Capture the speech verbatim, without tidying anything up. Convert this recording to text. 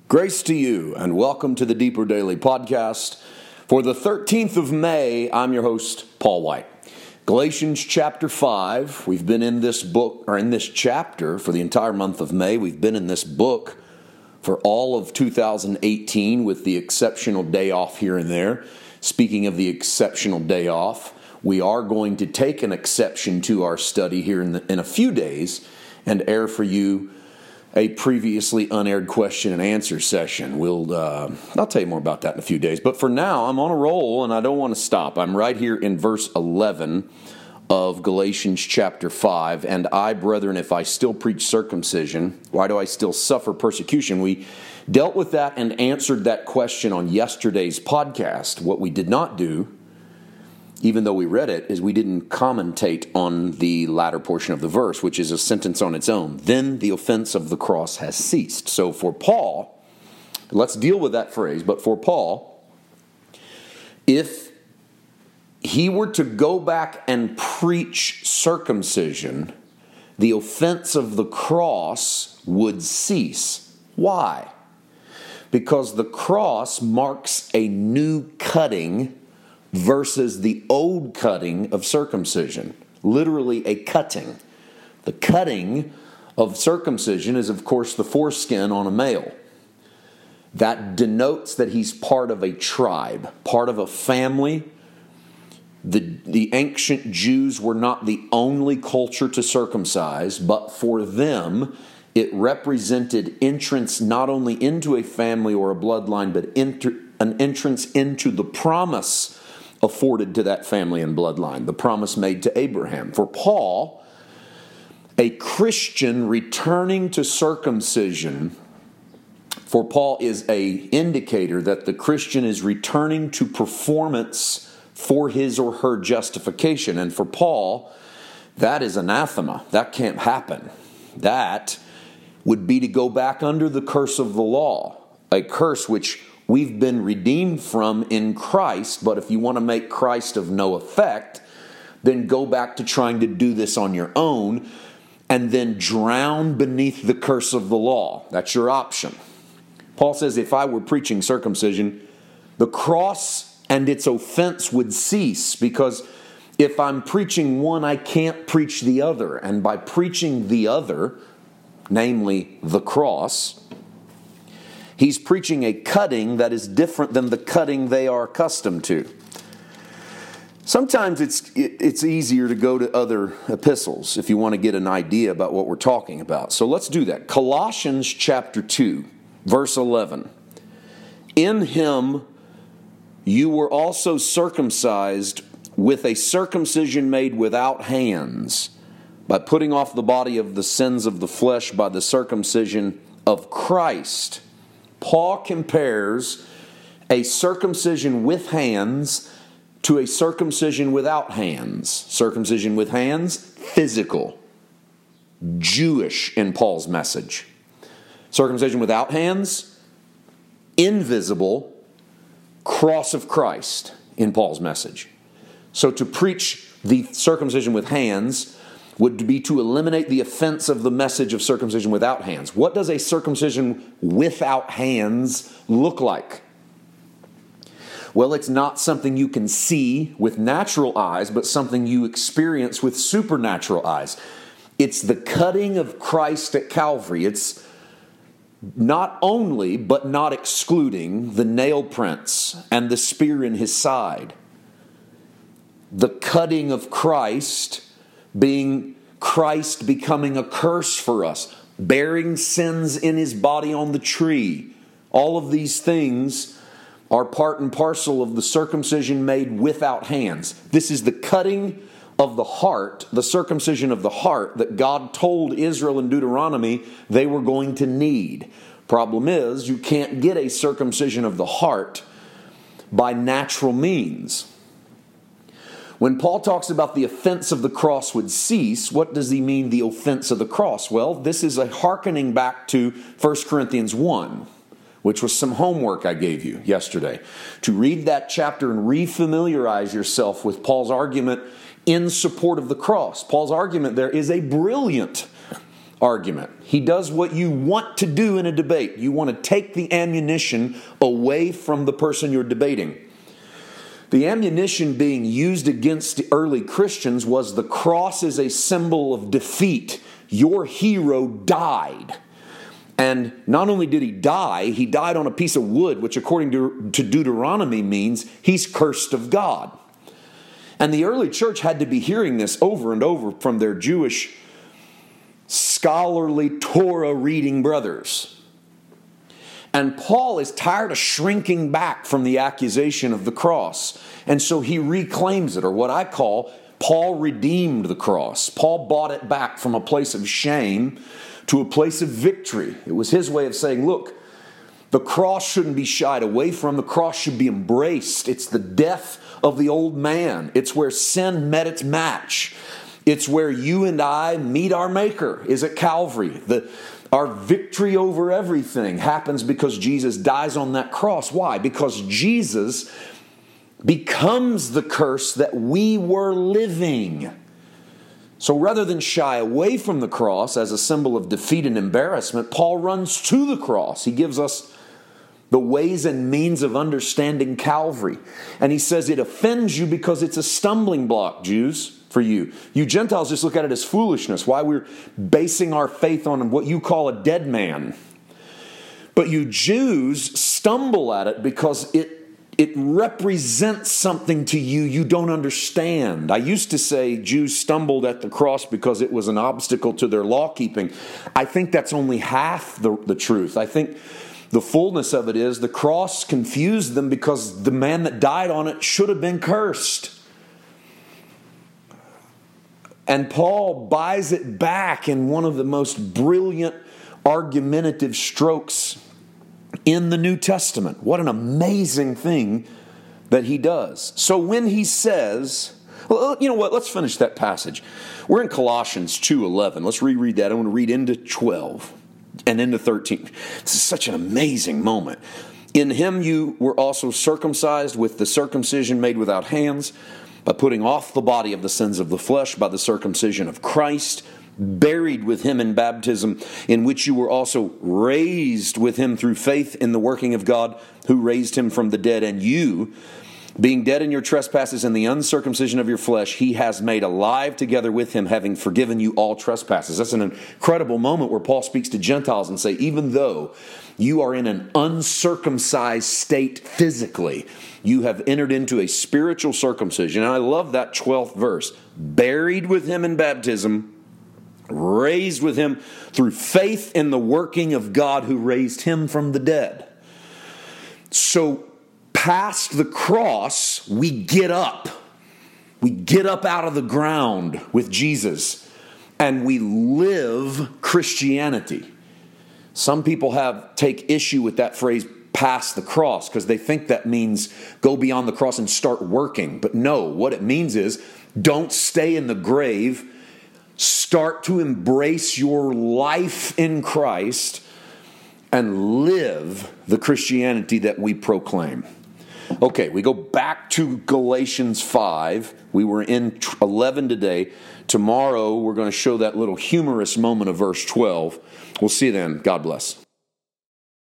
Grace to you, and welcome to the Deeper Daily Podcast. For the thirteenth of May, I'm your host, Paul White. Galatians chapter five, we've been in this book, or in this chapter for the entire month of May. We've been in this book for all of two thousand eighteen with the exceptional day off here and there. Speaking of the exceptional day off, we are going to take an exception to our study here in, the, in a few days and air for you a previously unaired question and answer session. We'll, uh, I'll tell you more about that in a few days. But for now, I'm on a roll and I don't want to stop. I'm right here in verse eleven of Galatians chapter five. And I, brethren, if I still preach circumcision, why do I still suffer persecution? We dealt with that and answered that question on yesterday's podcast. What we did not do, even though we read it, is we didn't commentate on the latter portion of the verse, which is a sentence on its own. Then the offense of the cross has ceased. So for Paul, let's deal with that phrase, but for Paul, if he were to go back and preach circumcision, the offense of the cross would cease. Why? Because the cross marks a new cutting versus the old cutting of circumcision. Literally a cutting. The cutting of circumcision is, of course, the foreskin on a male. That denotes that he's part of a tribe, part of a family. The, the ancient Jews were not the only culture to circumcise, but for them, it represented entrance not only into a family or a bloodline, but enter, an entrance into the promise afforded to that family and bloodline, the promise made to Abraham. For Paul, a Christian returning to circumcision, for Paul is a indicator that the Christian is returning to performance for his or her justification. And for Paul, that is anathema. That can't happen. That would be to go back under the curse of the law, a curse which we've been redeemed from in Christ, but if you want to make Christ of no effect, then go back to trying to do this on your own and then drown beneath the curse of the law. That's your option. Paul says, if I were preaching circumcision, the cross and its offense would cease, because if I'm preaching one, I can't preach the other. And by preaching the other, namely the cross, he's preaching a cutting that is different than the cutting they are accustomed to. Sometimes it's it's easier to go to other epistles if you want to get an idea about what we're talking about. So let's do that. Colossians chapter two, verse eleven. In him you were also circumcised with a circumcision made without hands, by putting off the body of the sins of the flesh by the circumcision of Christ. Paul compares a circumcision with hands to a circumcision without hands. Circumcision with hands, physical, Jewish in Paul's message. Circumcision without hands, invisible, cross of Christ in Paul's message. So to preach the circumcision with hands would be to eliminate the offense of the message of circumcision without hands. What does a circumcision without hands look like? Well, it's not something you can see with natural eyes, but something you experience with supernatural eyes. It's the cutting of Christ at Calvary. It's not only, but not excluding, the nail prints and the spear in his side. The cutting of Christ being Christ becoming a curse for us, bearing sins in his body on the tree. All of these things are part and parcel of the circumcision made without hands. This is the cutting of the heart, the circumcision of the heart that God told Israel in Deuteronomy they were going to need. Problem is, you can't get a circumcision of the heart by natural means. When Paul talks about the offense of the cross would cease, what does he mean, the offense of the cross? Well, this is a hearkening back to First Corinthians one, which was some homework I gave you yesterday. To read that chapter and refamiliarize yourself with Paul's argument in support of the cross. Paul's argument there is a brilliant argument. He does what you want to do in a debate. You want to take the ammunition away from the person you're debating. The ammunition being used against the early Christians was the cross is a symbol of defeat. Your hero died. And not only did he die, he died on a piece of wood, which according to, to Deuteronomy means he's cursed of God. And the early church had to be hearing this over and over from their Jewish scholarly Torah reading brothers. And Paul is tired of shrinking back from the accusation of the cross. And so he reclaims it, or what I call Paul redeemed the cross. Paul bought it back from a place of shame to a place of victory. It was his way of saying, look, the cross shouldn't be shied away from. The cross should be embraced. It's the death of the old man. It's where sin met its match. It's where you and I meet our Maker, is at Calvary. The, our victory over everything happens because Jesus dies on that cross. Why? Because Jesus becomes the curse that we were living. So rather than shy away from the cross as a symbol of defeat and embarrassment, Paul runs to the cross. He gives us the ways and means of understanding Calvary. And he says it offends you because it's a stumbling block, Jews, for you. You Gentiles just look at it as foolishness. Why we're basing our faith on what you call a dead man. But you Jews stumble at it because it It represents something to you you don't understand. I used to say Jews stumbled at the cross because it was an obstacle to their law keeping. I think that's only half the, the truth. I think the fullness of it is the cross confused them because the man that died on it should have been cursed. And Paul buys it back in one of the most brilliant argumentative strokes in the New Testament. What an amazing thing that he does. So when he says, well, you know what, let's finish that passage. We're in Colossians two eleven. Let's reread that. I want to read into twelve and into thirteen. This is such an amazing moment. In him you were also circumcised with the circumcision made without hands, by putting off the body of the sins of the flesh by the circumcision of Christ, buried with him in baptism, in which you were also raised with him through faith in the working of God who raised him from the dead. And you, being dead in your trespasses and the uncircumcision of your flesh, he has made alive together with him, having forgiven you all trespasses. That's an incredible moment where Paul speaks to Gentiles and say, even though you are in an uncircumcised state physically, you have entered into a spiritual circumcision. And I love that twelfth verse. Buried with him in baptism, raised with him through faith in the working of God who raised him from the dead. So past the cross, we get up. We get up out of the ground with Jesus and we live Christianity. Some people have take issue with that phrase, past the cross, because they think that means go beyond the cross and start working. But no, what it means is don't stay in the grave. Start to embrace your life in Christ and live the Christianity that we proclaim. Okay, we go back to Galatians five. We were in eleven today. Tomorrow we're going to show that little humorous moment of verse twelve. We'll see you then. God bless.